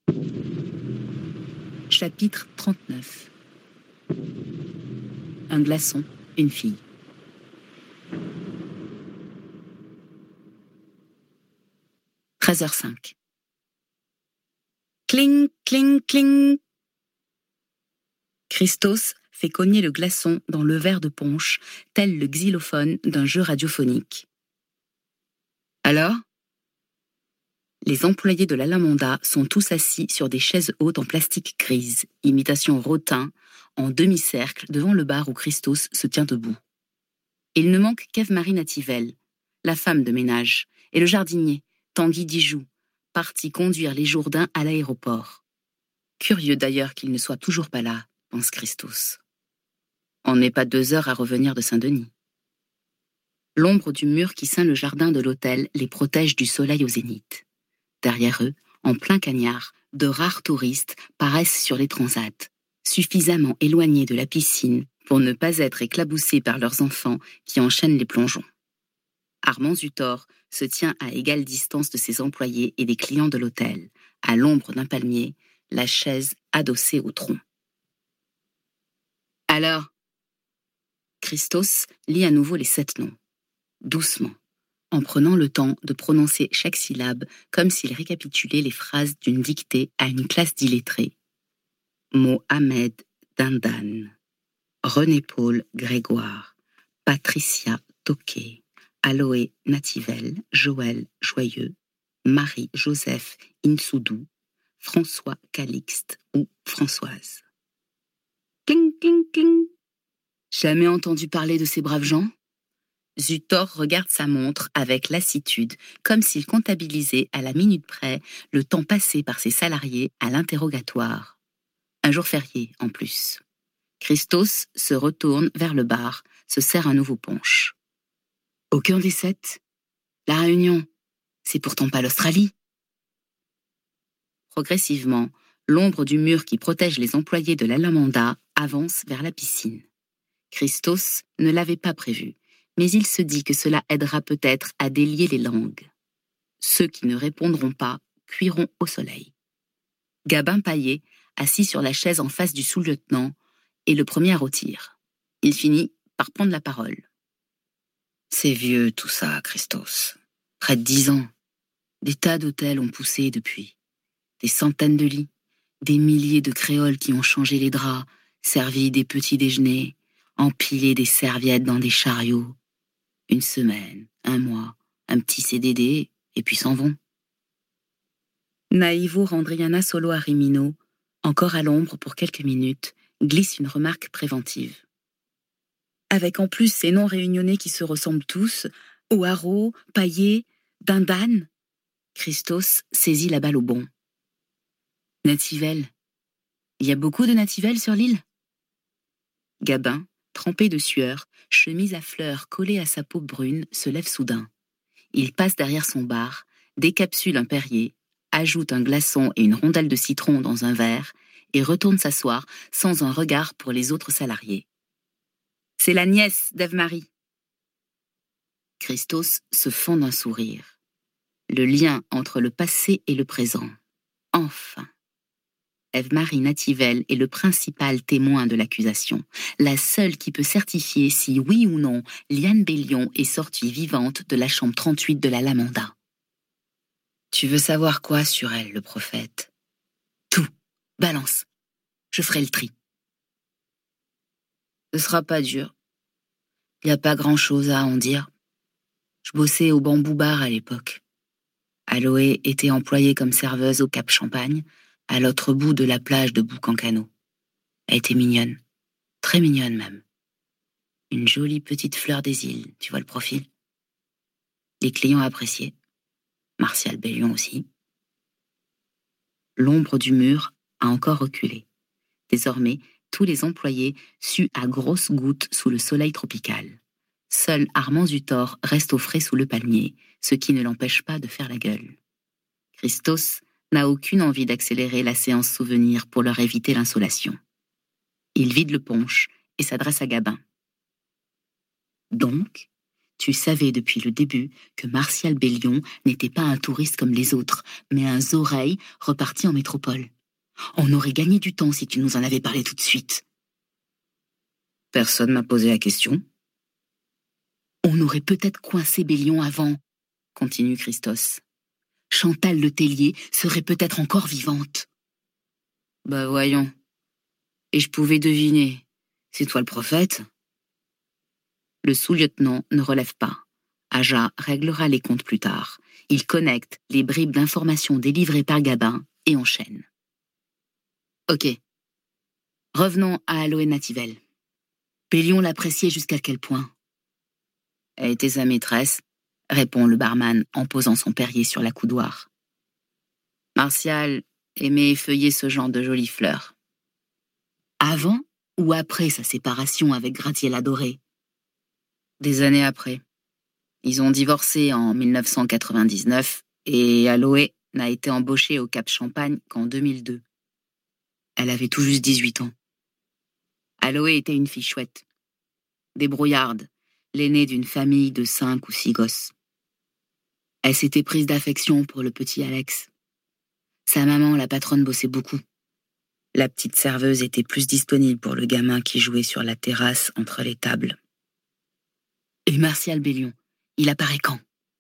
Chapitre 39. Un glaçon, une fille. « 13h05. Cling, cling, cling. Christos fait cogner le glaçon dans le verre de punch, tel le xylophone d'un jeu radiophonique. Alors ? Les employés de l'Alamanda sont tous assis sur des chaises hautes en plastique grise, imitation rotin, en demi-cercle devant le bar où Christos se tient debout. Il ne manque qu'Ève-Marie Nativelle, la femme de ménage, et le jardinier, Tanguy Dijoux, parti conduire les Jourdains à l'aéroport. Curieux d'ailleurs qu'il ne soit toujours pas là, pense Christos. On n'est pas 2 heures à revenir de Saint-Denis. L'ombre du mur qui ceint le jardin de l'hôtel les protège du soleil au zénith. Derrière eux, en plein cagnard, de rares touristes paraissent sur les transats, suffisamment éloignés de la piscine pour ne pas être éclaboussés par leurs enfants qui enchaînent les plongeons. Armand Zutor se tient à égale distance de ses employés et des clients de l'hôtel, à l'ombre d'un palmier, la chaise adossée au tronc. Alors, Christos lit à nouveau les 7 noms, doucement, en prenant le temps de prononcer chaque syllabe comme s'il récapitulait les phrases d'une dictée à une classe d'illettrés. Mohamed Dindan, René-Paul Grégoire, Patricia Toquet, Aloé Nativelle, Joël Joyeux, Marie-Joseph Insoudou, François Calixte ou Françoise. Cling, cling, cling. Jamais entendu parler de ces braves gens ? Zutor regarde sa montre avec lassitude, comme s'il comptabilisait à la minute près le temps passé par ses salariés à l'interrogatoire. Un jour férié, en plus. Christos se retourne vers le bar, se sert un nouveau punch. Aucun des 7 ? La Réunion, c'est pourtant pas l'Australie. Progressivement, l'ombre du mur qui protège les employés de l'Alamanda avance vers la piscine. Christos ne l'avait pas prévu, mais il se dit que cela aidera peut-être à délier les langues. Ceux qui ne répondront pas cuiront au soleil. Gabin Paillet, assis sur la chaise en face du sous-lieutenant, est le premier à rôtir. Il finit par prendre la parole. C'est vieux tout ça, Christos. Près de 10 ans. Des tas d'hôtels ont poussé depuis. Des centaines de lits. Des milliers de créoles qui ont changé les draps, servi des petits déjeuners, empilé des serviettes dans des chariots. 1 semaine, 1 mois, un petit CDD, et puis s'en vont. Naïvo Randriana Solo Arimino, encore à l'ombre pour quelques minutes, glisse une remarque préventive. Avec en plus ces noms réunionnais qui se ressemblent tous, O'Haraud, Paillet, Dindan, Christos saisit la balle au bond. Nativelle. Il y a beaucoup de Nativelle sur l'île ? Gabin, trempé de sueur, chemise à fleurs collée à sa peau brune, se lève soudain. Il passe derrière son bar, décapsule un Perrier, ajoute un glaçon et une rondelle de citron dans un verre et retourne s'asseoir sans un regard pour les autres salariés. C'est la nièce d'Ève-Marie. Christos se fend d'un sourire. Le lien entre le passé et le présent. Enfin. Ève-Marie Nativelle est le principal témoin de l'accusation, la seule qui peut certifier si oui ou non Liane Bellion est sortie vivante de la chambre 38 de l'Alamanda. Tu veux savoir quoi sur elle, le prophète ? Tout. Balance. Je ferai le tri. Ce sera pas dur. Il n'y a pas grand-chose à en dire. Je bossais au Bambou Bar à l'époque. Aloé était employée comme serveuse au Cap Champagne, à l'autre bout de la plage de Boucancano. Elle était mignonne. Très mignonne même. Une jolie petite fleur des îles, tu vois le profil ? Les clients appréciaient. Martial Bellion aussi. L'ombre du mur a encore reculé. Désormais, tous les employés suent à grosses gouttes sous le soleil tropical. Seul Armand Zutor reste au frais sous le palmier, ce qui ne l'empêche pas de faire la gueule. Christos n'a aucune envie d'accélérer la séance souvenir pour leur éviter l'insolation. Il vide le punch et s'adresse à Gabin. Donc, Tu savais depuis le début que Martial Bellion n'était pas un touriste comme les autres, mais un Zoreille reparti en métropole. On aurait gagné du temps si tu nous en avais parlé tout de suite. Personne m'a posé la question. On aurait peut-être coincé Bellion avant, continue Christos. Chantal Le Tellier serait peut-être encore vivante. Bah voyons. Et je pouvais deviner. C'est toi le prophète ? Le sous-lieutenant ne relève pas. Aja réglera les comptes plus tard. Il connecte les bribes d'informations délivrées par Gabin et enchaîne. Ok. Revenons à Aloé Nativelle. Bellion l'appréciait jusqu'à quel point ? Elle était sa maîtresse, répond le barman en posant son Perrier sur la coudoir. Martial aimait effeuiller ce genre de jolies fleurs. Avant ou après sa séparation avec Graziella Doré ? Des années après. Ils ont divorcé en 1999 et Aloé n'a été embauchée au Cap Champagne qu'en 2002. Elle avait tout juste 18 ans. Aloé était une fille chouette, débrouillarde, l'aînée d'une famille de 5 ou 6 gosses. Elle s'était prise d'affection pour le petit Alex. Sa maman, la patronne, bossait beaucoup. La petite serveuse était plus disponible pour le gamin qui jouait sur la terrasse entre les tables. Et Martial Bellion, il apparaît quand ?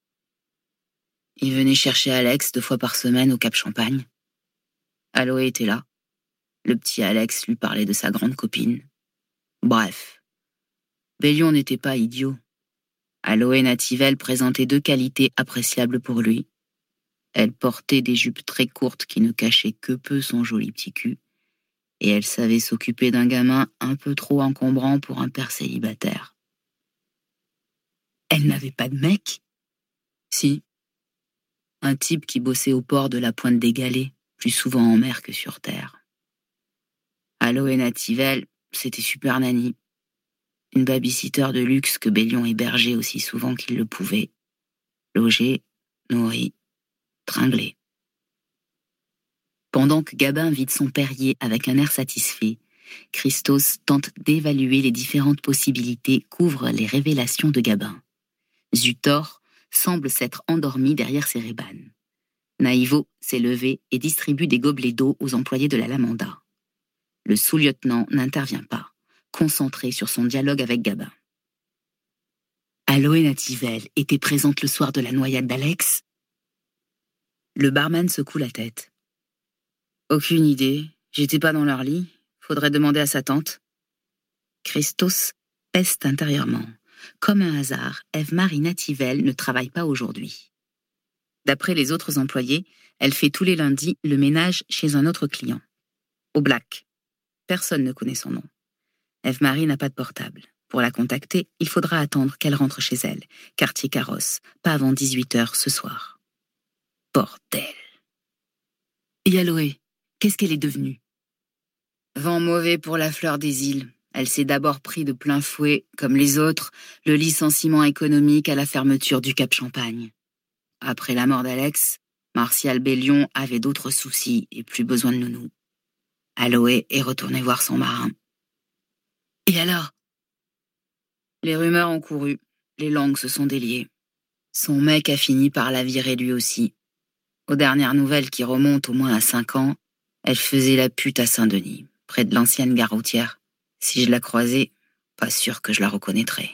Il venait chercher Alex 2 fois par semaine au Cap Champagne. Aloé était là. Le petit Alex lui parlait de sa grande copine. Bref, Bellion n'était pas idiot. Aloé Nativelle présentait 2 qualités appréciables pour lui. Elle portait des jupes très courtes qui ne cachaient que peu son joli petit cul, et elle savait s'occuper d'un gamin un peu trop encombrant pour un père célibataire. Elle n'avait pas de mec ? Si. Un type qui bossait au port de la Pointe des Galets, plus souvent en mer que sur terre. Aloé Nativelle, c'était super nanny. Une babysitter de luxe que Bellion hébergeait aussi souvent qu'il le pouvait. Logé, nourri, tringlé. Pendant que Gabin vide son Perrier avec un air satisfait, Christos tente d'évaluer les différentes possibilités qu'ouvrent les révélations de Gabin. Zuthor semble s'être endormi derrière ses rébanes. Naïvo s'est levé et distribue des gobelets d'eau aux employés de la Lamanda. Le sous-lieutenant n'intervient pas, concentré sur son dialogue avec Gabin. Aloé Nativelle était présente le soir de la noyade d'Alex ? Le barman secoue la tête. Aucune idée, j'étais pas dans leur lit, faudrait demander à sa tante. Christos peste intérieurement. Comme un hasard, Ève-Marie Nativelle ne travaille pas aujourd'hui. D'après les autres employés, elle fait tous les lundis le ménage chez un autre client. Au Black. Personne ne connaît son nom. Ève-Marie n'a pas de portable. Pour la contacter, il faudra attendre qu'elle rentre chez elle, quartier Carrosse, pas avant 18h ce soir. Bordel. Et Aloé, qu'est-ce qu'elle est devenue ? Vent mauvais pour la fleur des îles. Elle s'est d'abord pris de plein fouet, comme les autres, le licenciement économique à la fermeture du Cap Champagne. Après la mort d'Alex, Martial Bellion avait d'autres soucis et plus besoin de nounou. Aloé est retournée voir son marin. Et alors ? Les rumeurs ont couru, les langues se sont déliées. Son mec a fini par la virer lui aussi. Aux dernières nouvelles qui remontent au moins à 5 ans, elle faisait la pute à Saint-Denis, près de l'ancienne gare routière. Si je la croisais, pas sûr que je la reconnaîtrais.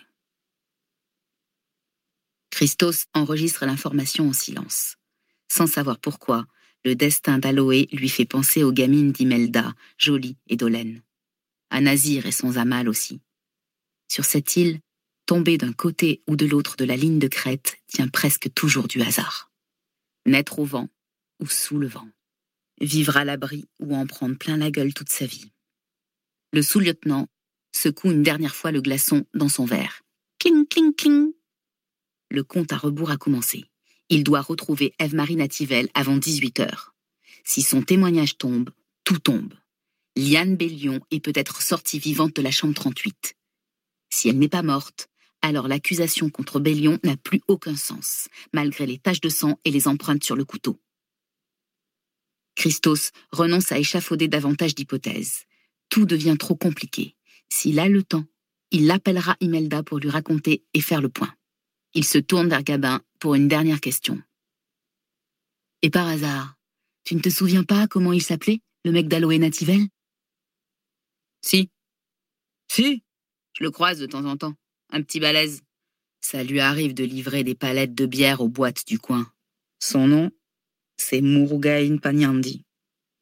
Christos enregistre l'information en silence. Sans savoir pourquoi, le destin d'Aloé lui fait penser aux gamines d'Imelda, Jolie et Dolène. À Nazir et son Zamal aussi. Sur cette île, tomber d'un côté ou de l'autre de la ligne de crête tient presque toujours du hasard. Naître au vent ou sous le vent. Vivre à l'abri ou en prendre plein la gueule toute sa vie. Le sous-lieutenant secoue une dernière fois le glaçon dans son verre. Cling, cling, cling. Le compte à rebours a commencé. Il doit retrouver Ève-Marie Nativelle avant 18h. Si son témoignage tombe, tout tombe. Liane Bellion est peut-être sortie vivante de la chambre 38. Si elle n'est pas morte, alors l'accusation contre Bellion n'a plus aucun sens, malgré les taches de sang et les empreintes sur le couteau. Christos renonce à échafauder davantage d'hypothèses. Tout devient trop compliqué. S'il a le temps, il appellera Imelda pour lui raconter et faire le point. Il se tourne vers Gabin pour une dernière question. Et par hasard, tu ne te souviens pas comment il s'appelait, le mec d'Aloe Nativelle ? Si. Si, je le croise de temps en temps. Un petit balèze. Ça lui arrive de livrer des palettes de bière aux boîtes du coin. Son nom, c'est Murugain Panyandi. Panyandi ?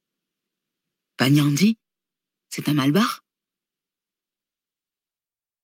C'est un malbar ?